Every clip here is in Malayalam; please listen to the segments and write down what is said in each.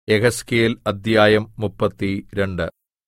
യെഹെസ്കേൽ അദ്ധ്യായം 32.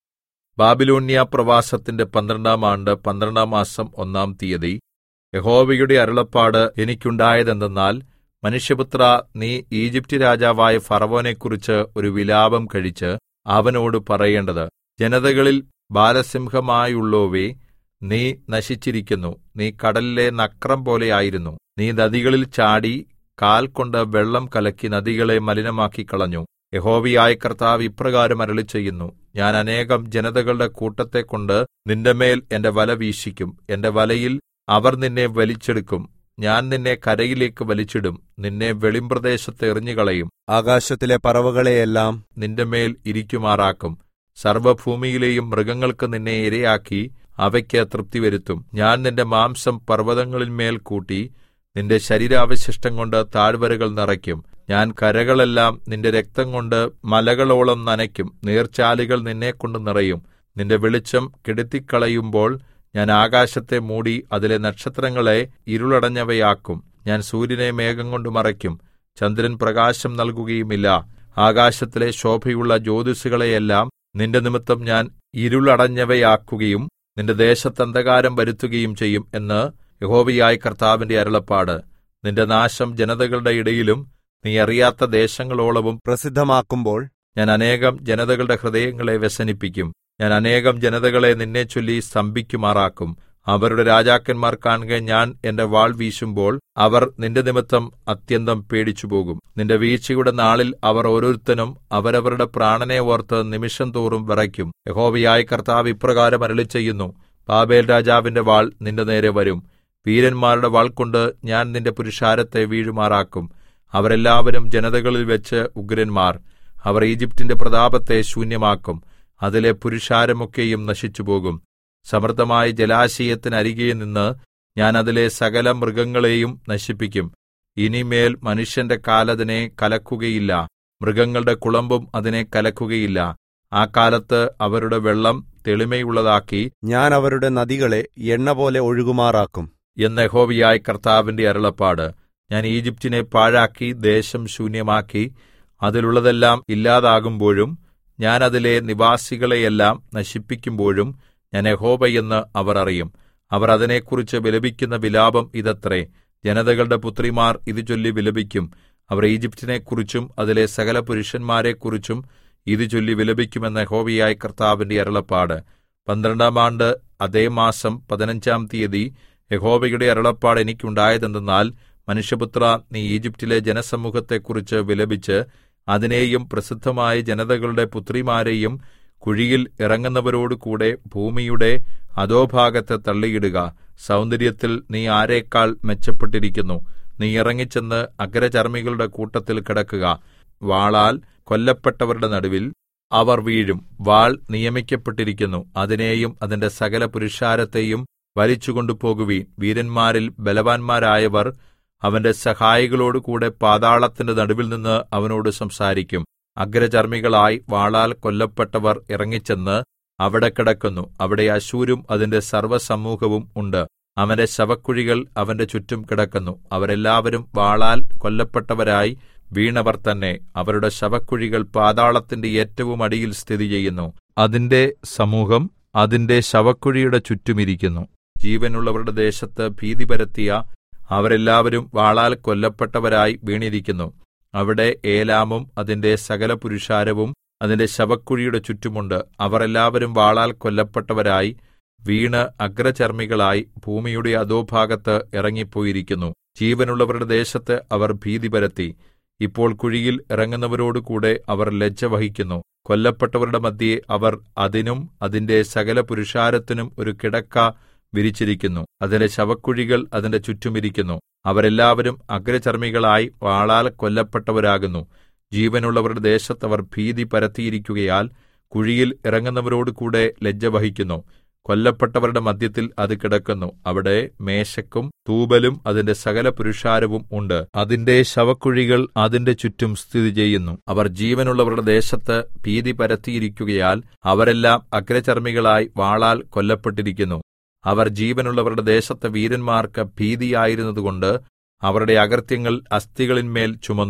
ബാബിലോന്യ പ്രവാസത്തിന്റെ 12-ാം ആണ്ട് 12-ാം മാസം 1-ാം തീയതി യഹോവയുടെ അരുളപ്പാട് എനിക്കുണ്ടായതെന്തെന്നാൽ, മനുഷ്യപുത്രാ, നീ ഈജിപ്റ്റ് രാജാവായ ഫറവോനെക്കുറിച്ച് ഒരു വിലാപം കഴിച്ച് അവനോട് പറയേണ്ടത്: ജനതകളിൽ ബാലസിംഹമായുള്ളോവേ, നീ നശിച്ചിരിക്കുന്നു. നീ കടലിലെ നക്രം പോലെ ആയിരുന്നു. നീ നദികളിൽ ചാടി കാൽകൊണ്ട് വെള്ളം കലക്കി നദികളെ മലിനമാക്കിക്കളഞ്ഞു. യഹോവയായ കർത്താവ് ഇപ്രകാരം അരുളിച്ചെയ്യുന്നു: ഞാൻ അനേകം ജനതകളുടെ കൂട്ടത്തെക്കൊണ്ട് നിന്റെമേൽ എന്റെ വല വീശിക്കും. എന്റെ വലയിൽ അവർ നിന്നെ വലിച്ചെടുക്കും. ഞാൻ നിന്നെ കരയിലേക്ക് വലിച്ചിടും. നിന്നെ വെളിമ്പ്രദേശത്ത് എറിഞ്ഞുകളയും. ആകാശത്തിലെ പറവകളെയെല്ലാം നിന്റെമേൽ ഇരിക്കുമാറാക്കും. സർവ്വഭൂമിയിലെയും മൃഗങ്ങൾക്ക് നിന്നെ ഇരയാക്കി അവയ്ക്ക് തൃപ്തി വരുത്തും. ഞാൻ നിന്റെ മാംസം പർവ്വതങ്ങളിന്മേൽ കൂട്ടി നിന്റെ ശരീരാവശിഷ്ടം കൊണ്ട് താഴ്വരകൾ നിറയ്ക്കും. ഞാൻ കരകളെല്ലാം നിന്റെ രക്തംകൊണ്ട് മലകളോളം നനയ്ക്കും. നീർച്ചാലുകൾ നിന്നെക്കൊണ്ട് നിറയും. നിന്റെ വെളിച്ചം കെടുത്തിക്കളയുമ്പോൾ ഞാൻ ആകാശത്തെ മൂടി അതിലെ നക്ഷത്രങ്ങളെ ഇരുളടഞ്ഞവയാക്കും. ഞാൻ സൂര്യനെ മേഘം കൊണ്ട് മറയ്ക്കും. ചന്ദ്രൻ പ്രകാശം നൽകുകയുമില്ല. ആകാശത്തിലെ ശോഭയുള്ള ജ്യോതിസ്സുകളെയെല്ലാം നിന്റെ നിമിത്തം ഞാൻ ഇരുളടഞ്ഞവയാക്കുകയും നിന്റെ ദേശത്ത് അന്ധകാരം വരുത്തുകയും ചെയ്യും എന്ന് യഹോവയായ കർത്താവിന്റെ അരുളപ്പാട്. നിന്റെ നാശം ജനതകളുടെ ഇടയിലും നീ അറിയാത്ത ദേശങ്ങളോളവും പ്രസിദ്ധമാക്കുമ്പോൾ ഞാൻ അനേകം ജനതകളുടെ ഹൃദയങ്ങളെ വ്യസനിപ്പിക്കും. ഞാൻ അനേകം ജനതകളെ നിന്നെച്ചൊല്ലി സ്തംഭിക്കുമാറാക്കും. അവരുടെ രാജാക്കന്മാർ കാണുക ഞാൻ എന്റെ വാൾ വീശുമ്പോൾ അവർ നിന്റെ നിമിത്തം അത്യന്തം പേടിച്ചുപോകും. നിന്റെ വീഴ്ചയുടെ നാളിൽ അവർ ഓരോരുത്തനും അവരവരുടെ പ്രാണനെ ഓർത്ത് നിമിഷം തോറും വിറയ്ക്കും. യഹോവയായ കർത്താവ് ഇപ്രകാരം അരുളിച്ചെയ്യുന്നു: ബാബേൽ രാജാവിന്റെ വാൾ നിന്റെ നേരെ വരും. വീരന്മാരുടെ വാൾ കൊണ്ട് ഞാൻ നിന്റെ പുരുഷാരത്തെ വീഴുമാറാക്കും. അവരെല്ലാവരും ജനതകളിൽ വെച്ച് ഉഗ്രന്മാർ. അവർ ഈജിപ്റ്റിന്റെ പ്രതാപത്തെ ശൂന്യമാക്കും. അതിലെ പുരുഷാരമൊക്കെയും നശിച്ചുപോകും. സമൃദ്ധമായ ജലാശയത്തിനരികെ നിന്ന് ഞാൻ അതിലെ സകല മൃഗങ്ങളെയും നശിപ്പിക്കും. ഇനിമേൽ മനുഷ്യന്റെ കാൽ അതിനെ കലക്കുകയില്ല, മൃഗങ്ങളുടെ കുളമ്പും അതിനെ കലക്കുകയില്ല. ആ കാലത്ത് അവരുടെ വെള്ളം തെളിമയുള്ളതാക്കി ഞാൻ അവരുടെ നദികളെ എണ്ണപോലെ ഒഴുകുമാറാക്കും എന്ന് യഹോവയായ കർത്താവിന്റെ അരുളപ്പാട്. ഞാൻ ഈജിപ്റ്റിനെ പാഴാക്കി ദേശം ശൂന്യമാക്കി അതിലുള്ളതെല്ലാം ഇല്ലാതാകുമ്പോഴും ഞാൻ അതിലെ നിവാസികളെയെല്ലാം നശിപ്പിക്കുമ്പോഴും ഞാൻ യഹോവ എന്ന് അവർ അറിയും. അവർ അതിനെക്കുറിച്ച് വിലപിക്കുന്ന വിലാപം ഇതത്രേ. ജനതകളുടെ പുത്രിമാർ ഇത് ചൊല്ലി വിലപിക്കും. അവർ ഈജിപ്റ്റിനെക്കുറിച്ചും അതിലെ സകല പുരുഷന്മാരെക്കുറിച്ചും ഇത് ചൊല്ലി വിലപിക്കുമെന്ന് യഹോവയായ കർത്താവിന്റെ അരുളപ്പാട്. 12-ാം ആണ്ട് അതേ മാസം 15-ാം തീയതി യഹോവയുടെ അരുളപ്പാട് എനിക്കുണ്ടായതെന്തെന്നാൽ, മനുഷ്യപുത്രാ, നീ ഈജിപ്റ്റിലെ ജനസമൂഹത്തെക്കുറിച്ച് വിലപിച്ച് അതിനെയും പ്രസിദ്ധമായ ജനതകളുടെ പുത്രിമാരെയും കുഴിയിൽ ഇറങ്ങുന്നവരോടുകൂടെ ഭൂമിയുടെ അധോഭാഗത്ത് തള്ളിയിടുക. സൗന്ദര്യത്തിൽ നീ ആരെക്കാൾ മെച്ചപ്പെട്ടിരിക്കുന്നു. നീ ഇറങ്ങിച്ചെന്ന് അഗ്രചർമ്മികളുടെ കൂട്ടത്തിൽ കിടക്കുക. വാളാൽ കൊല്ലപ്പെട്ടവരുടെ നടുവിൽ അവർ വീഴും. വാൾ നിയമിക്കപ്പെട്ടിരിക്കുന്നു. അതിനെയും അതിന്റെ സകല പുരുഷാരത്തെയും വലിച്ചുകൊണ്ടുപോകുവീൻ. വീരന്മാരിൽ ബലവാന്മാരായവർ അവന്റെ സഹായികളോടുകൂടെ പാതാളത്തിന്റെ നടുവിൽ നിന്ന് അവനോട് സംസാരിക്കും. അഗ്രചർമ്മികളായി വാളാൽ കൊല്ലപ്പെട്ടവർ ഇറങ്ങിച്ചെന്ന് അവിടെ കിടക്കുന്നു. അവിടെ അശ്ശൂരും അതിന്റെ സർവ്വസമൂഹവും ഉണ്ട്. അവന്റെ ശവക്കുഴികൾ അവന്റെ ചുറ്റും കിടക്കുന്നു. അവരെല്ലാവരും വാളാൽ കൊല്ലപ്പെട്ടവരായി വീണവർ തന്നെ. അവരുടെ ശവക്കുഴികൾ പാതാളത്തിന്റെ ഏറ്റവും അടിയിൽ സ്ഥിതി ചെയ്യുന്നു. അതിന്റെ സമൂഹം അതിന്റെ ശവക്കുഴിയുടെ ചുറ്റുമിരിക്കുന്നു. ജീവനുള്ളവരുടെ ദേശത്ത് ഭീതി പരത്തിയ അവരെല്ലാവരും വാളാൽ കൊല്ലപ്പെട്ടവരായി വീണിരിക്കുന്നു. അവിടെ ഏലാമും അതിന്റെ സകല പുരുഷാരവും അതിന്റെ ശവക്കുഴിയുടെ ചുറ്റുമുണ്ട്. അവർ എല്ലാവരും വാളാൽ കൊല്ലപ്പെട്ടവരായി വീണ് അഗ്രചർമ്മികളായി ഭൂമിയുടെ അധോഭാഗത്ത് ഇറങ്ങിപ്പോയിരിക്കുന്നു. ജീവനുള്ളവരുടെ ദേശത്ത് അവർ ഭീതി പരത്തി. ഇപ്പോൾ കുഴിയിൽ ഇറങ്ങുന്നവരോടുകൂടെ അവർ ലജ്ജ വഹിക്കുന്നു. കൊല്ലപ്പെട്ടവരുടെ മദ്ധ്യേ അവർ അതിനും അതിന്റെ സകല പുരുഷാരത്തിനും ഒരു കിടക്ക വിരിച്ചിരിക്കുന്നു. അതിന്റെ ശവക്കുഴികൾ അതിന്റെ ചുറ്റുമിരിക്കുന്നു. അവരെല്ലാവരും അഗ്രചർമ്മികളായി വാളാൽ കൊല്ലപ്പെട്ടവരാകുന്നു. ജീവനുള്ളവരുടെ ദേശത്ത് അവർ ഭീതി പരത്തിയിരിക്കുകയാൽ കുഴിയിൽ ഇറങ്ങുന്നവരോടുകൂടെ ലജ്ജ വഹിക്കുന്നു. കൊല്ലപ്പെട്ടവരുടെ മദ്ധ്യത്തിൽ അത് കിടക്കുന്നു. അവിടെ മേശക്കും തൂബലും അതിന്റെ സകല പുരുഷാരവും ഉണ്ട്. അതിന്റെ ശവക്കുഴികൾ അതിന്റെ ചുറ്റും സ്ഥിതി ചെയ്യുന്നു. അവർ ജീവനുള്ളവരുടെ ദേശത്ത് ഭീതി പരത്തിയിരിക്കുകയാൽ അവരെല്ലാം അഗ്രചർമ്മികളായി വാളാൽ കൊല്ലപ്പെട്ടിരിക്കുന്നു. അവർ ജീവനുള്ളവരുടെ ദേശത്തെ വീരന്മാർക്ക് ഭീതിയായിരുന്നതുകൊണ്ട് അവരുടെ അകൃത്യങ്ങൾ അസ്ഥികളിന്മേൽ ചുമന്നും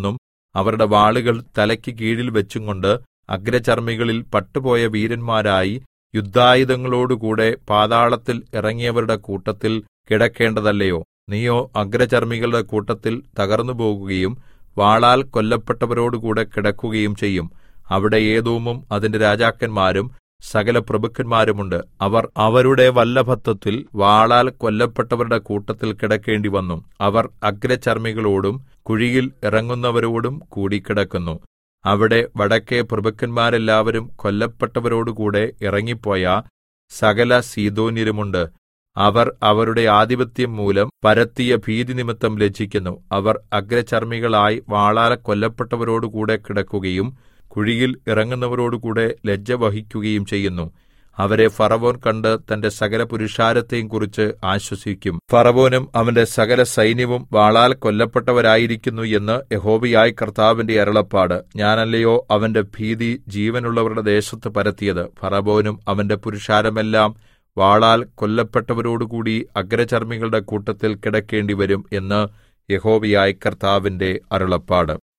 അവരുടെ വാളുകൾ തലയ്ക്ക് കീഴിൽ വെച്ചുംകൊണ്ട് അഗ്രചർമ്മികളിൽ പട്ടുപോയ വീരന്മാരായി യുദ്ധായുധങ്ങളോടുകൂടെ പാതാളത്തിൽ ഇറങ്ങിയവരുടെ കൂട്ടത്തിൽ കിടക്കേണ്ടതല്ലയോ? നീയോ അഗ്രചർമ്മികളുടെ കൂട്ടത്തിൽ തകർന്നുപോകുകയും വാളാൽ കൊല്ലപ്പെട്ടവരോടുകൂടെ കിടക്കുകയും ചെയ്യും. അവിടെ ഏദോമും അതിന്റെ രാജാക്കന്മാരും സകല പ്രഭുക്കന്മാരുമുണ്ട്. അവർ അവരുടെ വല്ലഭത്വത്തിൽ വാളാൽ കൊല്ലപ്പെട്ടവരുടെ കൂട്ടത്തിൽ കിടക്കേണ്ടിവന്നു. അവർ അഗ്രചർമ്മികളോടും കുഴിയിൽ ഇറങ്ങുന്നവരോടും കൂടി കിടക്കുന്നു. അവിടെ വടക്കെ പ്രഭുക്കന്മാരെല്ലാവരും കൊല്ലപ്പെട്ടവരോടുകൂടെ ഇറങ്ങിപ്പോയ സകല സീദോന്യരുമുണ്ട്. അവർ അവരുടെ ആധിപത്യം മൂലം പരത്തിയ ഭീതി നിമിത്തം ലജ്ജിക്കുന്നു. അവർ അഗ്രചർമ്മികളായി വാളാൽ കൊല്ലപ്പെട്ടവരോടുകൂടെ കിടക്കുകയും കുഴിയിൽ ഇറങ്ങുന്നവരോടുകൂടെ ലജ്ജ വഹിക്കുകയും ചെയ്യുന്നു. അവരെ ഫറവോൻ കണ്ട് തന്റെ സകല പുരുഷാരത്തെയും കുറിച്ച് ആശ്വസിക്കും. ഫറവോനും അവന്റെ സകല സൈന്യവും വാളാൽ കൊല്ലപ്പെട്ടവരായിരിക്കുന്നു എന്ന് യഹോവയായ കർത്താവിന്റെ അരുളപ്പാട്. ഞാനല്ലയോ അവന്റെ ഭീതി ജീവനുള്ളവരുടെ ദേശത്ത് പരത്തിയത്? ഫറവോനും അവന്റെ പുരുഷാരമെല്ലാം വാളാൽ കൊല്ലപ്പെട്ടവരോടുകൂടി അഗ്രചർമ്മികളുടെ കൂട്ടത്തിൽ കിടക്കേണ്ടിവരും എന്ന് യഹോവയായ കർത്താവിന്റെ അരുളപ്പാട്.